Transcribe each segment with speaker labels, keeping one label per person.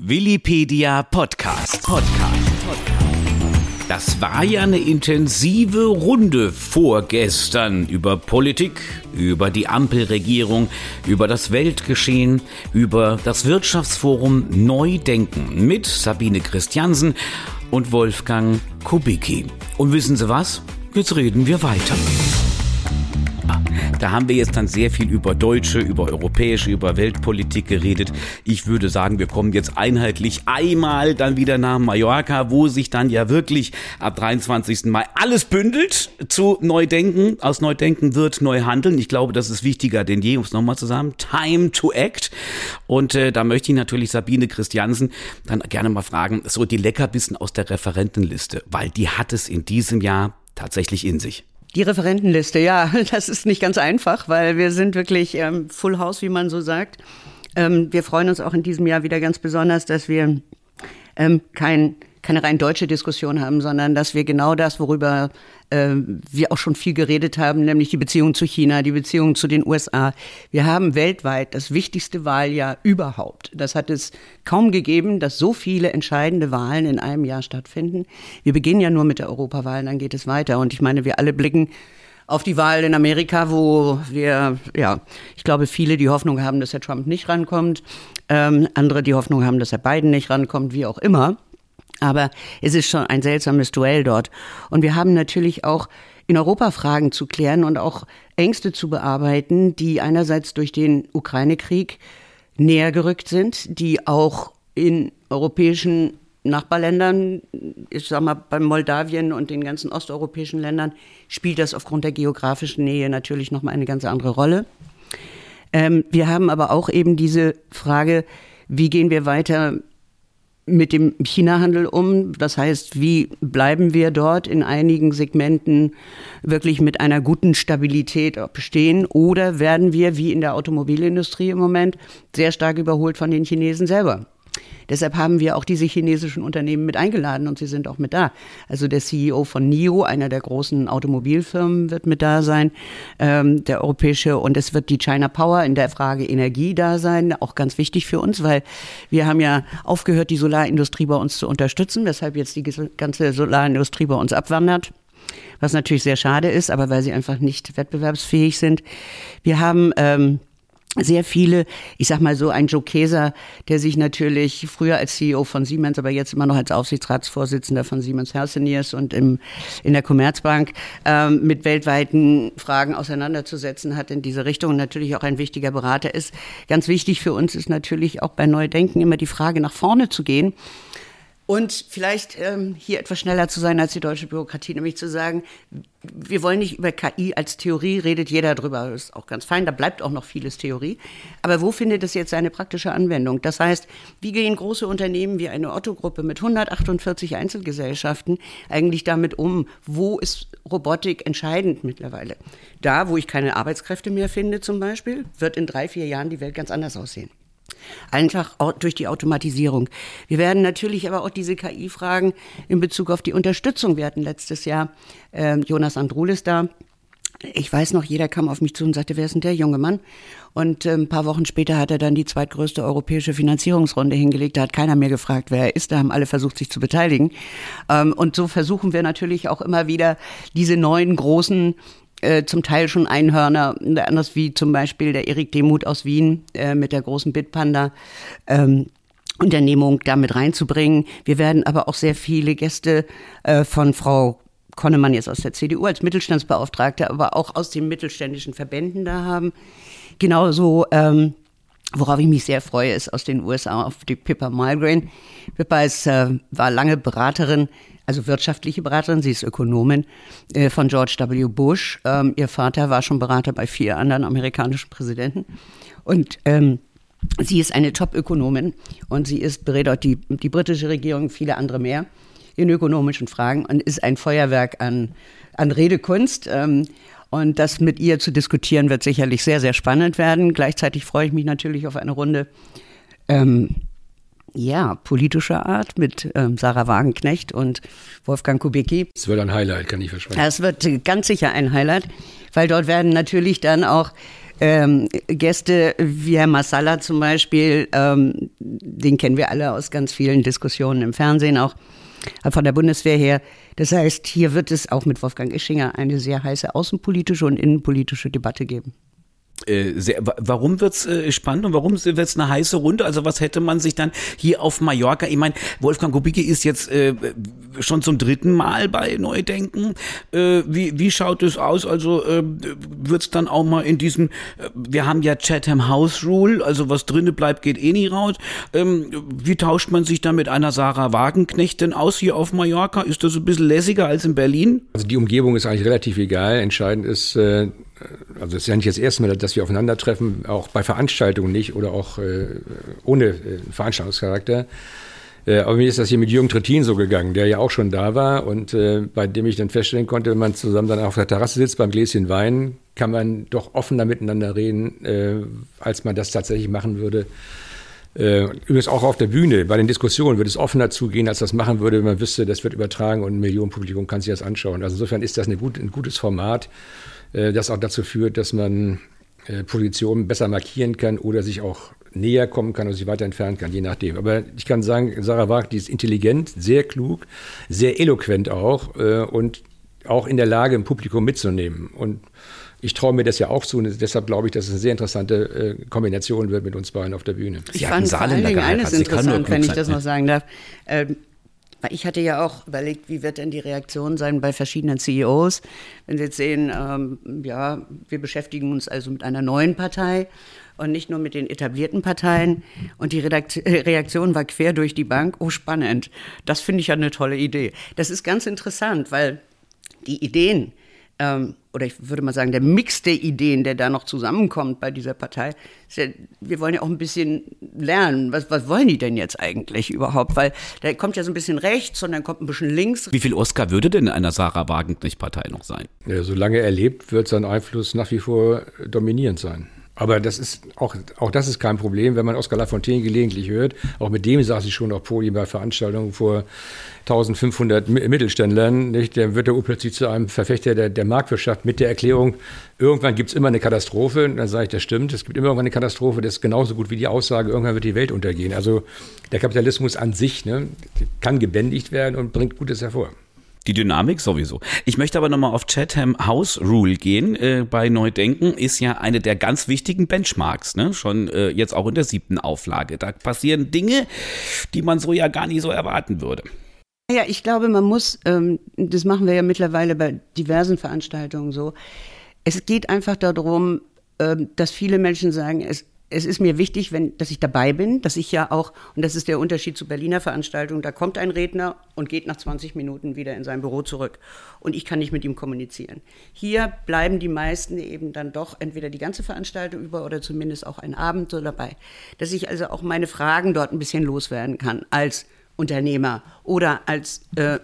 Speaker 1: Willipedia Podcast. Das war ja eine intensive Runde vorgestern über Politik, über die Ampelregierung, über das Weltgeschehen, über das Wirtschaftsforum Neu-Denken mit Sabine Christiansen und Wolfgang Kubicki. Und wissen Sie was? Jetzt reden wir weiter. Da haben wir jetzt dann sehr viel über deutsche, über europäische, über Weltpolitik geredet. Ich würde sagen, wir kommen jetzt einheitlich einmal dann wieder nach Mallorca, wo sich dann ja wirklich ab 23. Mai alles bündelt zu Neudenken. Aus Neudenken wird Neuhandeln. Ich glaube, das ist wichtiger denn je, um es nochmal zu sagen. Time to act. Und da möchte ich natürlich Sabine Christiansen dann gerne mal fragen, so die Leckerbissen aus der Referentenliste, weil die hat es in diesem Jahr tatsächlich in sich.
Speaker 2: Die Referentenliste, ja, das ist nicht ganz einfach, weil wir sind wirklich Full House, wie man so sagt. Wir freuen uns auch in diesem Jahr wieder ganz besonders, dass wir keine rein deutsche Diskussion haben, sondern dass wir genau das, worüber wir auch schon viel geredet haben, nämlich die Beziehung zu China, die Beziehung zu den USA. Wir haben weltweit das wichtigste Wahljahr überhaupt. Das hat es kaum gegeben, dass so viele entscheidende Wahlen in einem Jahr stattfinden. Wir beginnen ja nur mit der Europawahl, dann geht es weiter. Und ich meine, wir alle blicken auf die Wahl in Amerika, wo wir, ich glaube, viele die Hoffnung haben, dass Herr Trump nicht rankommt. Andere die Hoffnung haben, dass Herr Biden nicht rankommt, wie auch immer. Aber es ist schon ein seltsames Duell dort. Und wir haben natürlich auch in Europa Fragen zu klären und auch Ängste zu bearbeiten, die einerseits durch den Ukraine-Krieg näher gerückt sind, die auch in europäischen Nachbarländern, ich sag mal bei Moldawien und den ganzen osteuropäischen Ländern, spielt das aufgrund der geografischen Nähe natürlich nochmal eine ganz andere Rolle. Wir haben aber auch eben diese Frage, wie gehen wir weiter mit dem China-Handel um? Das heißt, wie bleiben wir dort in einigen Segmenten wirklich mit einer guten Stabilität bestehen? Oder werden wir, wie in der Automobilindustrie im Moment, sehr stark überholt von den Chinesen selber? Deshalb haben wir auch diese chinesischen Unternehmen mit eingeladen und sie sind auch mit da. Also der CEO von NIO, einer der großen Automobilfirmen, wird mit da sein, der europäische, und es wird die China Power in der Frage Energie da sein, auch ganz wichtig für uns, weil wir haben ja aufgehört, die Solarindustrie bei uns zu unterstützen, weshalb jetzt die ganze Solarindustrie bei uns abwandert. Was natürlich sehr schade ist, aber weil sie einfach nicht wettbewerbsfähig sind. Wir haben sehr viele, ich sag mal so ein Joe Keser, der sich natürlich früher als CEO von Siemens, aber jetzt immer noch als Aufsichtsratsvorsitzender von Siemens Healthineers und in der Commerzbank mit weltweiten Fragen auseinanderzusetzen hat in diese Richtung und natürlich auch ein wichtiger Berater ist. Ganz wichtig für uns ist natürlich auch bei Neudenken immer die Frage, nach vorne zu gehen. Und vielleicht hier etwas schneller zu sein als die deutsche Bürokratie, nämlich zu sagen, wir wollen nicht über KI als Theorie, redet jeder drüber, das ist auch ganz fein, da bleibt auch noch vieles Theorie. Aber wo findet es jetzt seine praktische Anwendung? Das heißt, wie gehen große Unternehmen wie eine Otto-Gruppe mit 148 Einzelgesellschaften eigentlich damit um? Wo ist Robotik entscheidend mittlerweile? Da, wo ich keine Arbeitskräfte mehr finde zum Beispiel, wird in 3-4 Jahren die Welt ganz anders aussehen. Einfach durch die Automatisierung. Wir werden natürlich aber auch diese KI-Fragen in Bezug auf die Unterstützung. Wir hatten letztes Jahr Jonas Androulis da. Ich weiß noch, jeder kam auf mich zu und sagte, wer ist denn der junge Mann? Und ein paar Wochen später hat er dann die zweitgrößte europäische Finanzierungsrunde hingelegt. Da hat keiner mehr gefragt, wer er ist. Da haben alle versucht, sich zu beteiligen. Und so versuchen wir natürlich auch immer wieder diese neuen großen zum Teil schon Einhörner, anders wie zum Beispiel der Erik Demuth aus Wien mit der großen Bitpanda Unternehmung da mit reinzubringen. Wir werden aber auch sehr viele Gäste von Frau Konnemann jetzt aus der CDU als Mittelstandsbeauftragte, aber auch aus den mittelständischen Verbänden da haben. Genauso, worauf ich mich sehr freue, ist aus den USA auf die Pippa Malmgren. Pippa war lange Beraterin, also wirtschaftliche Beraterin, sie ist Ökonomin von George W. Bush. Ihr Vater war schon Berater bei 4 anderen amerikanischen Präsidenten. Und sie ist eine Top-Ökonomin und sie berät auch die britische Regierung, viele andere mehr in ökonomischen Fragen und ist ein Feuerwerk an Redekunst. Und das mit ihr zu diskutieren wird sicherlich sehr, sehr spannend werden. Gleichzeitig freue ich mich natürlich auf eine Runde politischer Art mit Sarah Wagenknecht und Wolfgang Kubicki.
Speaker 3: Es wird ein Highlight, kann ich versprechen.
Speaker 2: Es wird ganz sicher ein Highlight, weil dort werden natürlich dann auch Gäste wie Herr Massala zum Beispiel, den kennen wir alle aus ganz vielen Diskussionen im Fernsehen, auch von der Bundeswehr her. Das heißt, hier wird es auch mit Wolfgang Ischinger eine sehr heiße außenpolitische und innenpolitische Debatte geben.
Speaker 1: Warum wird's spannend und warum wird's eine heiße Runde? Also was hätte man sich dann hier auf Mallorca, ich meine, Wolfgang Kubicki ist jetzt schon zum 3. Mal bei Neudenken. Wie schaut es aus? Also wird's dann auch mal in diesem, wir haben ja Chatham House Rule, also was drinnen bleibt, geht eh nie raus. Wie tauscht man sich da mit einer Sarah Wagenknecht denn aus hier auf Mallorca? Ist das ein bisschen lässiger als in Berlin?
Speaker 3: Also die Umgebung ist eigentlich relativ egal. Entscheidend ist, also es ist ja nicht das erste Mal, dass wir aufeinandertreffen, auch bei Veranstaltungen nicht oder auch ohne Veranstaltungscharakter. Aber mir ist das hier mit Jürgen Trittin so gegangen, der ja auch schon da war und bei dem ich dann feststellen konnte, wenn man zusammen dann auf der Terrasse sitzt beim Gläschen Wein, kann man doch offener miteinander reden, als man das tatsächlich machen würde. Übrigens auch auf der Bühne, bei den Diskussionen würde es offener zugehen, als das machen würde, wenn man wüsste, das wird übertragen und ein Millionenpublikum kann sich das anschauen. Also insofern ist das ein gutes Format, das auch dazu führt, dass man Positionen besser markieren kann oder sich auch näher kommen kann oder sich weiter entfernen kann, je nachdem. Aber ich kann sagen, Sarah Waag, die ist intelligent, sehr klug, sehr eloquent auch und auch in der Lage, ein Publikum mitzunehmen. Und ich traue mir das ja auch zu und deshalb glaube ich, dass es eine sehr interessante Kombination wird mit uns beiden auf der Bühne.
Speaker 2: Ich fand vor allen Dingen eines interessant, wenn ich das noch sagen darf. Ich hatte ja auch überlegt, wie wird denn die Reaktion sein bei verschiedenen CEOs, wenn Sie jetzt sehen, ja, wir beschäftigen uns also mit einer neuen Partei und nicht nur mit den etablierten Parteien. Und die Reaktion war quer durch die Bank. Oh, spannend. Das finde ich ja eine tolle Idee. Das ist ganz interessant, weil die Ideen, oder ich würde mal sagen, der Mix der Ideen, der da noch zusammenkommt bei dieser Partei, ist ja, wir wollen ja auch ein bisschen lernen, was wollen die denn jetzt eigentlich überhaupt? Weil da kommt ja so ein bisschen rechts und dann kommt ein bisschen links.
Speaker 1: Wie viel Oscar würde denn in einer Sarah Wagenknecht-Partei noch sein?
Speaker 3: Ja, solange er lebt, wird sein Einfluss nach wie vor dominierend sein. Aber das ist auch das ist kein Problem, wenn man Oskar Lafontaine gelegentlich hört. Auch mit dem saß ich schon auf Podien bei Veranstaltungen vor 1500 Mittelständlern. Nicht? Der wird er plötzlich zu einem Verfechter der Marktwirtschaft mit der Erklärung, irgendwann gibt es immer eine Katastrophe. Und dann sage ich, das stimmt, es gibt immer irgendwann eine Katastrophe. Das ist genauso gut wie die Aussage, irgendwann wird die Welt untergehen. Also der Kapitalismus an sich kann gebändigt werden und bringt Gutes hervor.
Speaker 1: Die Dynamik sowieso. Ich möchte aber nochmal auf Chatham House Rule gehen. Bei Neudenken ist ja eine der ganz wichtigen Benchmarks, ne? Schon jetzt auch in der 7. Auflage. Da passieren Dinge, die man so ja gar nicht so erwarten würde.
Speaker 2: Ja, ich glaube, man muss, das machen wir ja mittlerweile bei diversen Veranstaltungen so, es geht einfach darum, dass viele Menschen sagen, es ist mir wichtig, dass ich dabei bin, dass ich ja auch, und das ist der Unterschied zu Berliner Veranstaltungen, da kommt ein Redner und geht nach 20 Minuten wieder in sein Büro zurück und ich kann nicht mit ihm kommunizieren. Hier bleiben die meisten eben dann doch entweder die ganze Veranstaltung über oder zumindest auch einen Abend so dabei, dass ich also auch meine Fragen dort ein bisschen loswerden kann als Unternehmer oder als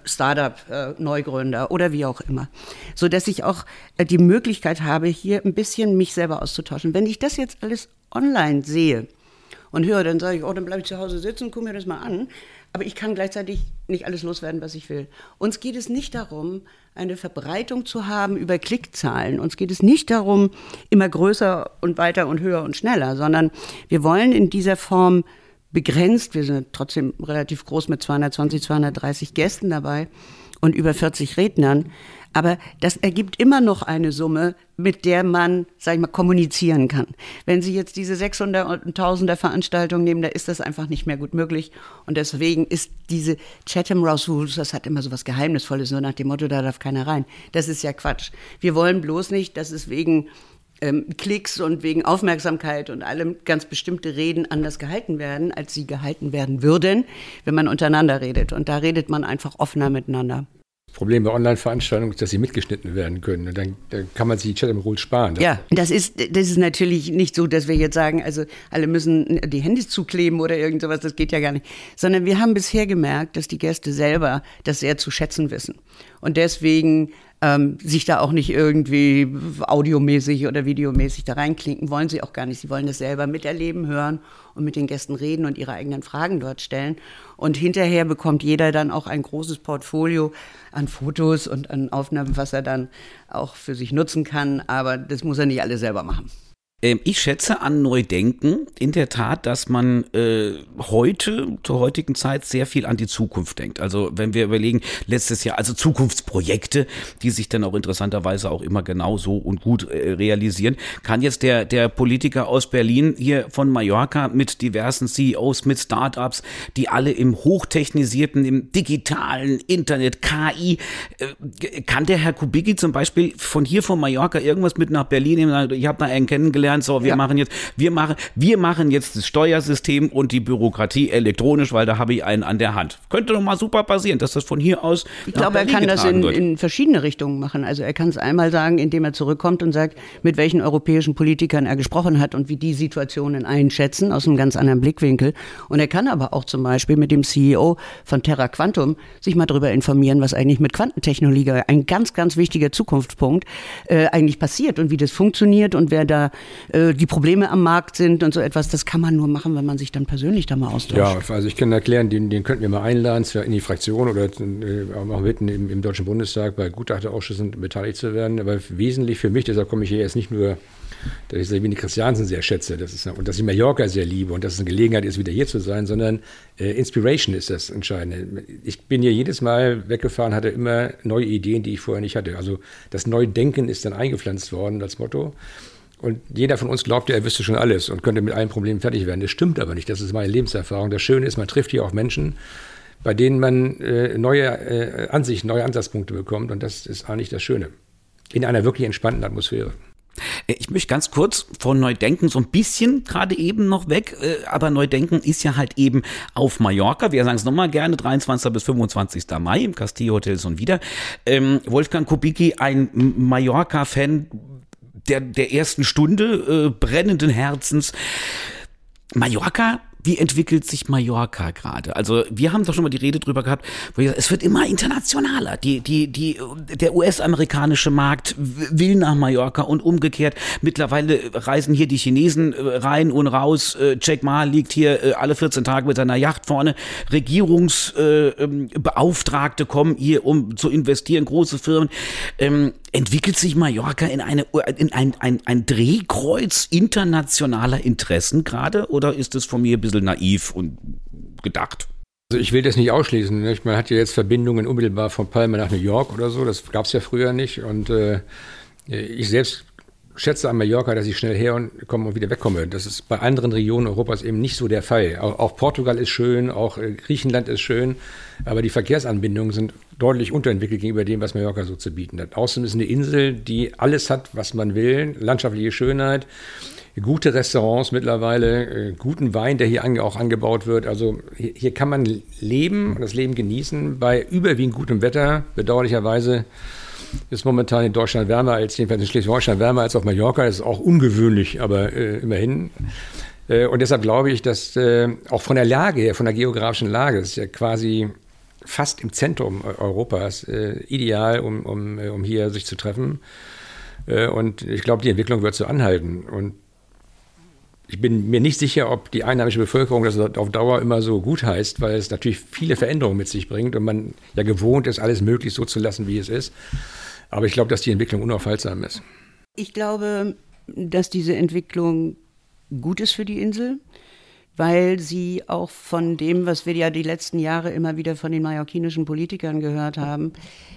Speaker 2: Startup-Neugründer oder wie auch immer, so dass ich auch die Möglichkeit habe, hier ein bisschen mich selber auszutauschen. Wenn ich das jetzt alles online sehe und höre, dann sage ich, dann bleibe ich zu Hause sitzen und gucke mir das mal an, aber ich kann gleichzeitig nicht alles loswerden, was ich will. Uns geht es nicht darum, eine Verbreitung zu haben über Klickzahlen. Uns geht es nicht darum, immer größer und weiter und höher und schneller, sondern wir wollen in dieser Form begrenzt, wir sind trotzdem relativ groß mit 220, 230 Gästen dabei und über 40 Rednern, aber das ergibt immer noch eine Summe, mit der man, sag ich mal, kommunizieren kann. Wenn Sie jetzt diese 600 und 1000er Veranstaltungen nehmen, da ist das einfach nicht mehr gut möglich und deswegen ist diese Chatham House Rules, das hat immer so was Geheimnisvolles, so nach dem Motto, da darf keiner rein. Das ist ja Quatsch. Wir wollen bloß nicht, dass es wegen Klicks und wegen Aufmerksamkeit und allem ganz bestimmte Reden anders gehalten werden, als sie gehalten werden würden, wenn man untereinander redet. Und da redet man einfach offener miteinander.
Speaker 3: Das Problem bei Online-Veranstaltungen ist, dass sie mitgeschnitten werden können. Und dann kann man sich die Chatham Rules sparen.
Speaker 2: Ja, das ist natürlich nicht so, dass wir jetzt sagen, also alle müssen die Handys zukleben oder irgend sowas, das geht ja gar nicht. Sondern wir haben bisher gemerkt, dass die Gäste selber das sehr zu schätzen wissen. Und deswegen sich da auch nicht irgendwie audiomäßig oder videomäßig da reinklinken, wollen sie auch gar nicht. Sie wollen das selber miterleben, hören und mit den Gästen reden und ihre eigenen Fragen dort stellen. Und hinterher bekommt jeder dann auch ein großes Portfolio an Fotos und an Aufnahmen, was er dann auch für sich nutzen kann. Aber das muss er nicht alles selber machen.
Speaker 1: Ich schätze an Neudenken in der Tat, dass man zur heutigen Zeit sehr viel an die Zukunft denkt. Also wenn wir überlegen, letztes Jahr, also Zukunftsprojekte, die sich dann auch interessanterweise auch immer genau so und gut realisieren, kann jetzt der Politiker aus Berlin hier von Mallorca mit diversen CEOs, mit Startups, die alle im hochtechnisierten, im digitalen Internet, KI, kann der Herr Kubicki zum Beispiel von Mallorca irgendwas mit nach Berlin nehmen? Ich habe da einen kennengelernt, so wir machen jetzt das Steuersystem und die Bürokratie elektronisch, weil da habe ich einen an der Hand. Könnte doch mal super passieren, dass das von hier aus
Speaker 2: Ich glaube, er kann das in verschiedene Richtungen machen. Also er kann es einmal sagen, indem er zurückkommt und sagt, mit welchen europäischen Politikern er gesprochen hat und wie die Situationen einschätzen, aus einem ganz anderen Blickwinkel. Und er kann aber auch zum Beispiel mit dem CEO von Terra Quantum sich mal darüber informieren, was eigentlich mit Quantentechnologie, ein ganz, ganz wichtiger Zukunftspunkt, eigentlich passiert und wie das funktioniert und wer da die Probleme am Markt sind und so etwas. Das kann man nur machen, wenn man sich dann persönlich da mal austauscht.
Speaker 3: Ja, also ich kann erklären, den könnten wir mal einladen, zwar in die Fraktion oder auch mitten im Deutschen Bundestag bei Gutachterausschüssen beteiligt zu werden. Aber wesentlich für mich, deshalb komme ich hier jetzt nicht nur, dass ich Sabine Christiansen sehr schätze und dass ich Mallorca sehr liebe und dass es eine Gelegenheit ist, wieder hier zu sein, sondern Inspiration ist das Entscheidende. Ich bin hier jedes Mal weggefahren, hatte immer neue Ideen, die ich vorher nicht hatte. Also das Neudenken ist dann eingepflanzt worden als Motto. Und jeder von uns glaubte, er wüsste schon alles und könnte mit allen Problemen fertig werden. Das stimmt aber nicht. Das ist meine Lebenserfahrung. Das Schöne ist, man trifft hier auch Menschen, bei denen man neue Ansichten, neue Ansatzpunkte bekommt. Und das ist eigentlich das Schöne. In einer wirklich entspannten Atmosphäre.
Speaker 1: Ich möchte ganz kurz von Neudenken so ein bisschen gerade eben noch weg, aber Neudenken ist ja halt eben auf Mallorca. Wir sagen es nochmal gerne, 23. bis 25. Mai im Castillo Hotel und wieder. Wolfgang Kubicki, ein Mallorca-Fan der ersten Stunde, brennenden Herzens. Mallorca, wie entwickelt sich Mallorca gerade? Also wir haben doch schon mal die Rede drüber gehabt, wo ich sage, es wird immer internationaler. Der US-amerikanische Markt will nach Mallorca und umgekehrt. Mittlerweile reisen hier die Chinesen rein und raus. Jack Ma liegt hier alle 14 Tage mit seiner Yacht vorne. Regierungsbeauftragte kommen hier, um zu investieren, große Firmen. Entwickelt sich Mallorca in ein Drehkreuz internationaler Interessen gerade oder ist es von mir ein bisschen naiv und gedacht?
Speaker 3: Also ich will das nicht ausschließen. Nicht? Man hat ja jetzt Verbindungen unmittelbar von Palma nach New York oder so. Das gab es ja früher nicht. Und ich selbst schätze an Mallorca, dass ich schnell herkomme und wieder wegkomme. Das ist bei anderen Regionen Europas eben nicht so der Fall. Auch Portugal ist schön, auch Griechenland ist schön, aber die Verkehrsanbindungen sind deutlich unterentwickelt gegenüber dem, was Mallorca so zu bieten hat. Außerdem ist eine Insel, die alles hat, was man will, landschaftliche Schönheit, gute Restaurants mittlerweile, guten Wein, der hier auch angebaut wird. Also hier kann man leben und das Leben genießen bei überwiegend gutem Wetter. Bedauerlicherweise ist momentan in Deutschland wärmer als, jedenfalls in Schleswig-Holstein wärmer als auf Mallorca. Das ist auch ungewöhnlich, aber immerhin. Und deshalb glaube ich, dass auch von der Lage her, von der geografischen Lage, das ist ja quasi fast im Zentrum Europas, ideal, um hier sich zu treffen. Und ich glaube, die Entwicklung wird so anhalten. Und ich bin mir nicht sicher, ob die einheimische Bevölkerung das auf Dauer immer so gut heißt, weil es natürlich viele Veränderungen mit sich bringt und man ja gewohnt ist, alles möglichst so zu lassen, wie es ist. Aber ich glaube, dass die Entwicklung unaufhaltsam ist.
Speaker 2: Ich glaube, dass diese Entwicklung gut ist für die Insel, weil sie auch von dem, was wir ja die letzten Jahre immer wieder von den mallorquinischen Politikern gehört haben,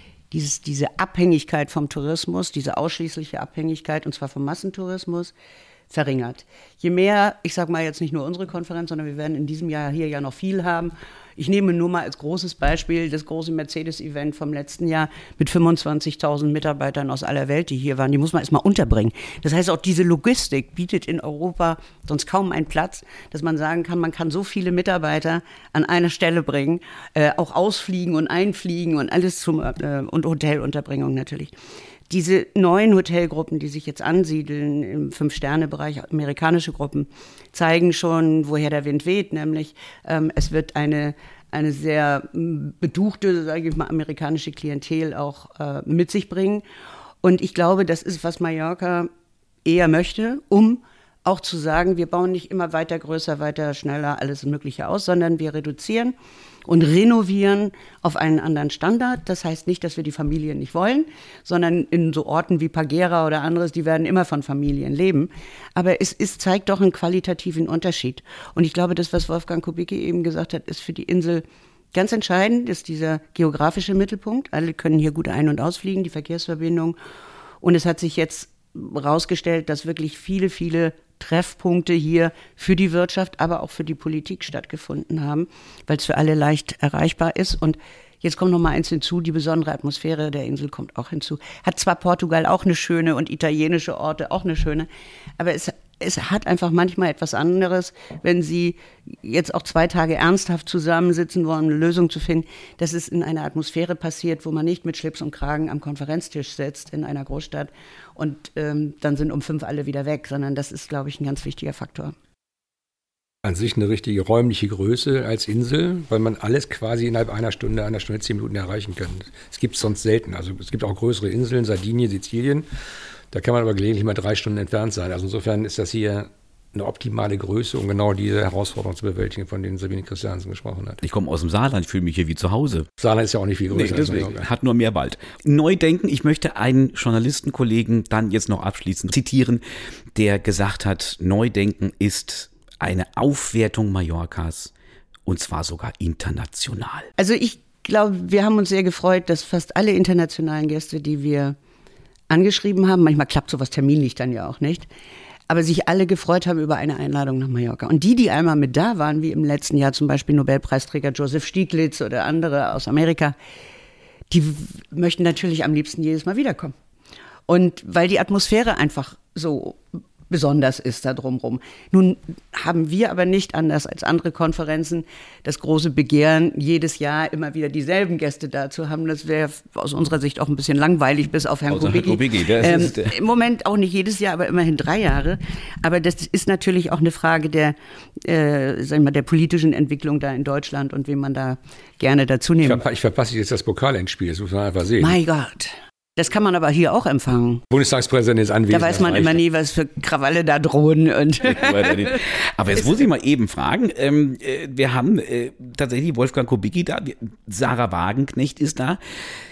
Speaker 2: diese Abhängigkeit vom Tourismus, diese ausschließliche Abhängigkeit, und zwar vom Massentourismus, verringert. Je mehr, ich sage mal jetzt nicht nur unsere Konferenz, sondern wir werden in diesem Jahr hier ja noch viel haben. Ich nehme nur mal als großes Beispiel das große Mercedes-Event vom letzten Jahr mit 25.000 Mitarbeitern aus aller Welt, die hier waren. Die muss man erstmal unterbringen. Das heißt, auch diese Logistik bietet in Europa sonst kaum einen Platz, dass man sagen kann, man kann so viele Mitarbeiter an eine Stelle bringen, auch ausfliegen und einfliegen und alles und Hotelunterbringung natürlich. Diese neuen Hotelgruppen, die sich jetzt ansiedeln im 5-Sterne-Bereich, amerikanische Gruppen, zeigen schon, woher der Wind weht, nämlich es wird eine sehr beduchte, sage ich mal, amerikanische Klientel auch mit sich bringen. Und ich glaube, das ist, was Mallorca eher möchte, um auch zu sagen, wir bauen nicht immer weiter, größer, weiter, schneller, alles Mögliche aus, sondern wir reduzieren und renovieren auf einen anderen Standard. Das heißt nicht, dass wir die Familien nicht wollen, sondern in so Orten wie Pagera oder anderes, die werden immer von Familien leben. Aber es zeigt doch einen qualitativen Unterschied. Und ich glaube, das, was Wolfgang Kubicki eben gesagt hat, ist für die Insel ganz entscheidend, ist dieser geografische Mittelpunkt. Alle können hier gut ein- und ausfliegen, die Verkehrsverbindung. Und es hat sich jetzt herausgestellt, dass wirklich viele, viele Treffpunkte hier für die Wirtschaft, aber auch für die Politik stattgefunden haben, weil es für alle leicht erreichbar ist. Und jetzt kommt noch mal eins hinzu, die besondere Atmosphäre der Insel kommt auch hinzu. Hat zwar Portugal auch eine schöne und italienische Orte auch eine schöne, aber es hat einfach manchmal etwas anderes, wenn Sie jetzt auch 2 Tage ernsthaft zusammensitzen wollen, eine Lösung zu finden, dass es in einer Atmosphäre passiert, wo man nicht mit Schlips und Kragen am Konferenztisch sitzt in einer Großstadt und dann sind um 5 alle wieder weg, sondern das ist, glaube ich, ein ganz wichtiger Faktor.
Speaker 3: An sich eine richtige räumliche Größe als Insel, weil man alles quasi innerhalb einer Stunde, 10 Minuten erreichen kann. Es gibt es sonst selten. Also es gibt auch größere Inseln, Sardinien, Sizilien. Da kann man aber gelegentlich mal 3 Stunden entfernt sein. Also insofern ist das hier eine optimale Größe, um genau diese Herausforderungen zu bewältigen, von denen Sabine Christiansen gesprochen hat.
Speaker 1: Ich komme aus dem Saarland, ich fühle mich hier wie zu Hause.
Speaker 3: Saarland ist ja auch nicht viel größer.
Speaker 1: Nee, deswegen. Hat nur mehr Wald. Neudenken, ich möchte einen Journalistenkollegen dann jetzt noch abschließend zitieren, der gesagt hat, Neudenken ist eine Aufwertung Mallorcas und zwar sogar international.
Speaker 2: Also ich glaube, wir haben uns sehr gefreut, dass fast alle internationalen Gäste, die wir angeschrieben haben, manchmal klappt sowas terminlich dann ja auch nicht, aber sich alle gefreut haben über eine Einladung nach Mallorca. Und die einmal mit da waren, wie im letzten Jahr zum Beispiel Nobelpreisträger Joseph Stiglitz oder andere aus Amerika, die möchten natürlich am liebsten jedes Mal wiederkommen. Und weil die Atmosphäre einfach so besonders ist da drumherum. Nun haben wir aber nicht, anders als andere Konferenzen, das große Begehren, jedes Jahr immer wieder dieselben Gäste da zu haben. Das wäre aus unserer Sicht auch ein bisschen langweilig, bis auf Herrn Kubicki. Im Moment auch nicht jedes Jahr, aber immerhin 3 Jahre. Aber das ist natürlich auch eine Frage der, sagen wir, der politischen Entwicklung da in Deutschland und wen man da gerne dazu nehmen.
Speaker 3: Ich verpasse jetzt das Pokalendspiel, das muss man einfach sehen.
Speaker 2: Mein Gott. Das kann man aber hier auch empfangen.
Speaker 3: Bundestagspräsident ist anwesend.
Speaker 2: Da weiß man immer nie, was für Krawalle da drohen.
Speaker 1: Aber jetzt muss ich mal eben fragen, wir haben tatsächlich Wolfgang Kubicki da, Sarah Wagenknecht ist da,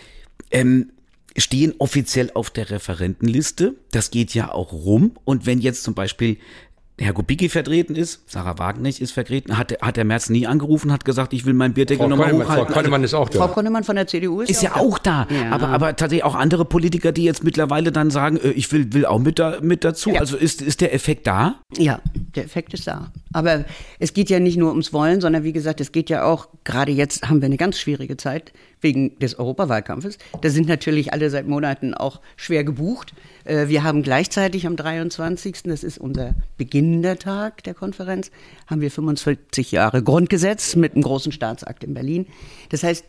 Speaker 1: stehen offiziell auf der Referentenliste. Das geht ja auch rum. Und wenn jetzt zum Beispiel Herr Kubicki vertreten ist, Sarah Wagenknecht ist vertreten, hat der Merz nie angerufen, hat gesagt, ich will meinen Bierdeckel nochmal hochhalten.
Speaker 3: Frau Konnemann ist auch da.
Speaker 2: Frau Konnemann von der CDU
Speaker 1: ist ja auch da. Ja. Aber tatsächlich auch andere Politiker, die jetzt mittlerweile dann sagen, ich will auch mit dazu. Ja. Also ist der Effekt da?
Speaker 2: Ja, der Effekt ist da. Aber es geht ja nicht nur ums Wollen, sondern wie gesagt, es geht ja auch, gerade jetzt haben wir eine ganz schwierige Zeit wegen des Europawahlkampfes. Da sind natürlich alle seit Monaten auch schwer gebucht. Wir haben gleichzeitig am 23., das ist unser beginnender Tag der Konferenz, haben wir 45 Jahre Grundgesetz mit einem großen Staatsakt in Berlin. Das heißt,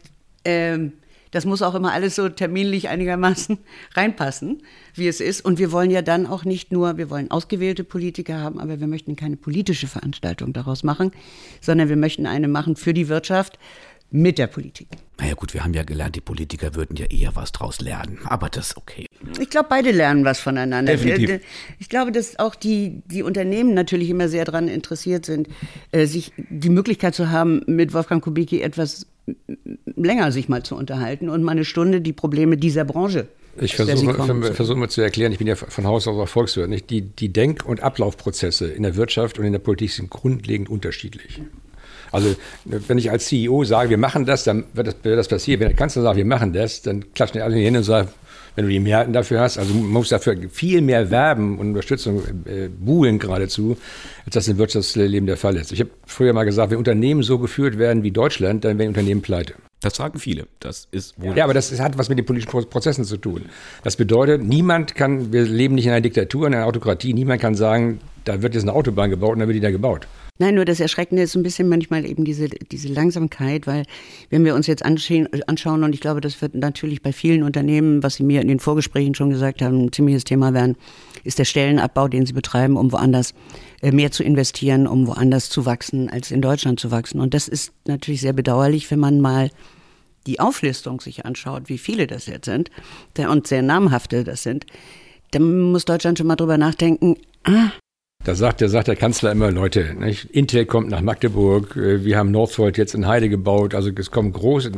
Speaker 2: das muss auch immer alles so terminlich einigermaßen reinpassen, wie es ist. Und wir wollen ja dann auch nicht nur, wir wollen ausgewählte Politiker haben, aber wir möchten keine politische Veranstaltung daraus machen, sondern wir möchten eine machen für die Wirtschaft mit der Politik.
Speaker 1: Naja gut, wir haben ja gelernt, die Politiker würden ja eher was draus lernen, aber das ist okay.
Speaker 2: Ich glaube, beide lernen was voneinander.
Speaker 1: Definitiv.
Speaker 2: Ich glaube, dass auch die Unternehmen natürlich immer sehr daran interessiert sind, sich die Möglichkeit zu haben, mit Wolfgang Kubicki etwas länger sich mal zu unterhalten und mal eine Stunde die Probleme dieser Branche.
Speaker 3: Ich versuche mal zu erklären, ich bin ja von Haus aus auch Volkswirt, nicht? Die Denk- und Ablaufprozesse in der Wirtschaft und in der Politik sind grundlegend unterschiedlich. Also wenn ich als CEO sage, wir machen das, dann wird das passieren. Wenn der Kanzler sagt, wir machen das, dann klatschen alle hin und sagen, wenn du die Mehrheiten dafür hast, also man muss dafür viel mehr werben und Unterstützung buhlen geradezu, als das im Wirtschaftsleben der Fall ist. Ich habe früher mal gesagt, wenn Unternehmen so geführt werden wie Deutschland, dann werden Unternehmen pleite.
Speaker 1: Das sagen viele. Das ist wohl.
Speaker 3: Ja, aber das hat was mit den politischen Prozessen zu tun. Das bedeutet, wir leben nicht in einer Diktatur, in einer Autokratie, niemand kann sagen, da wird jetzt eine Autobahn gebaut und dann wird die da gebaut.
Speaker 2: Nein, nur das Erschreckende ist ein bisschen manchmal eben diese Langsamkeit, weil wenn wir uns jetzt anschauen, und ich glaube, das wird natürlich bei vielen Unternehmen, was Sie mir in den Vorgesprächen schon gesagt haben, ein ziemliches Thema werden, ist der Stellenabbau, den sie betreiben, um woanders mehr zu investieren, um woanders zu wachsen, als in Deutschland zu wachsen. Und das ist natürlich sehr bedauerlich, wenn man mal die Auflistung sich anschaut, wie viele das jetzt sind und sehr namhafte das sind. Dann muss Deutschland schon mal drüber nachdenken,
Speaker 3: Da sagt der Kanzler immer, Leute, nicht? Intel kommt nach Magdeburg, wir haben Northvolt jetzt in Heide gebaut, also es kommen große,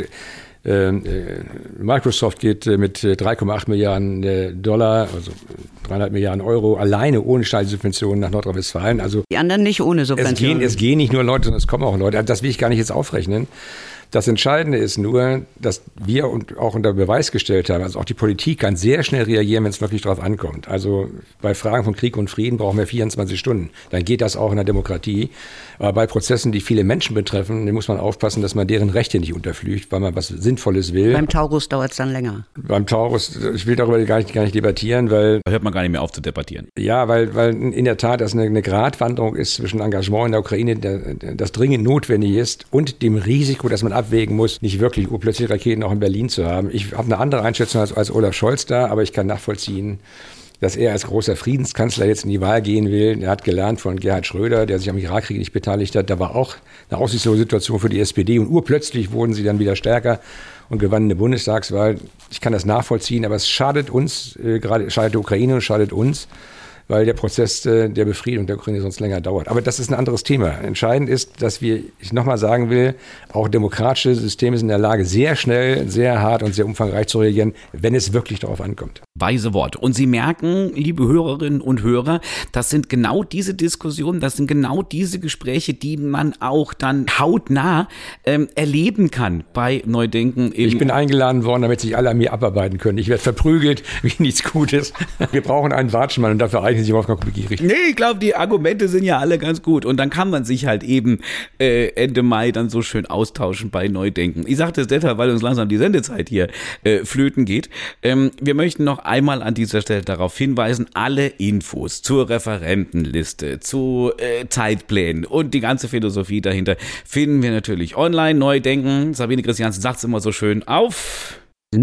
Speaker 3: Microsoft geht mit 3,8 Milliarden Dollar, also 300 Milliarden Euro, alleine ohne Staatssubventionen nach Nordrhein-Westfalen. Also
Speaker 2: die anderen nicht ohne Subventionen.
Speaker 3: Es gehen nicht nur Leute, sondern es kommen auch Leute. Das will ich gar nicht jetzt aufrechnen. Das Entscheidende ist nur, dass wir auch unter Beweis gestellt haben, also auch die Politik kann sehr schnell reagieren, wenn es wirklich drauf ankommt. Also bei Fragen von Krieg und Frieden brauchen wir 24 Stunden. Dann geht das auch in der Demokratie. Aber bei Prozessen, die viele Menschen betreffen, muss man aufpassen, dass man deren Rechte nicht unterflügt, weil man was Sinnvolles will.
Speaker 2: Beim Taurus dauert es dann länger.
Speaker 3: Beim Taurus, ich will darüber gar nicht debattieren, weil...
Speaker 1: Da hört man gar nicht mehr auf zu debattieren.
Speaker 3: Ja, weil in der Tat das eine Gratwanderung ist zwischen Engagement in der Ukraine, das dringend notwendig ist, und dem Risiko, dass man abwägen muss, nicht wirklich urplötzlich Raketen auch in Berlin zu haben. Ich habe eine andere Einschätzung als Olaf Scholz da, aber ich kann nachvollziehen, dass er als großer Friedenskanzler jetzt in die Wahl gehen will. Er hat gelernt von Gerhard Schröder, der sich am Irakkrieg nicht beteiligt hat. Da war auch eine aussichtslose Situation für die SPD und urplötzlich wurden sie dann wieder stärker und gewannen eine Bundestagswahl. Ich kann das nachvollziehen, aber es schadet uns, gerade schadet der Ukraine und schadet uns, weil der Prozess der Befriedung der Ukraine sonst länger dauert. Aber das ist ein anderes Thema. Entscheidend ist, dass ich nochmal sagen will, auch demokratische Systeme sind in der Lage, sehr schnell, sehr hart und sehr umfangreich zu reagieren, wenn es wirklich darauf ankommt.
Speaker 1: Weise Worte. Und Sie merken, liebe Hörerinnen und Hörer, das sind genau diese Diskussionen, das sind genau diese Gespräche, die man auch dann hautnah erleben kann bei Neudenken.
Speaker 3: Ich bin eingeladen worden, damit sich alle an mir abarbeiten können. Ich werde verprügelt wie nichts Gutes. Wir brauchen einen Watschmann und dafür eignet sich Wolfgang Kubicki richtig.
Speaker 1: Nee, ich glaube, die Argumente sind ja alle ganz gut. Und dann kann man sich halt eben Ende Mai dann so schön austauschen bei Neudenken. Ich sage das deshalb, weil uns langsam die Sendezeit hier flöten geht. Wir möchten noch einmal an dieser Stelle darauf hinweisen, alle Infos zur Referentenliste, zu Zeitplänen und die ganze Philosophie dahinter finden wir natürlich online. Neudenken, Sabine Christiansen sagt es immer so schön, auf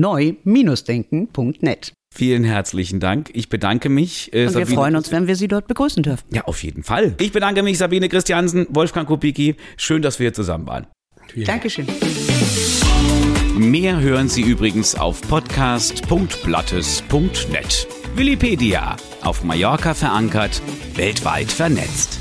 Speaker 2: neu-denken.net.
Speaker 1: Vielen herzlichen Dank. Ich bedanke mich.
Speaker 2: Und wir freuen uns, wenn wir Sie dort begrüßen dürfen.
Speaker 1: Ja, auf jeden Fall. Ich bedanke mich, Sabine Christiansen, Wolfgang Kubicki. Schön, dass wir hier zusammen waren.
Speaker 2: Dankeschön.
Speaker 1: Mehr hören Sie übrigens auf podcast.blattes.net. Willipedia. Auf Mallorca verankert, weltweit vernetzt.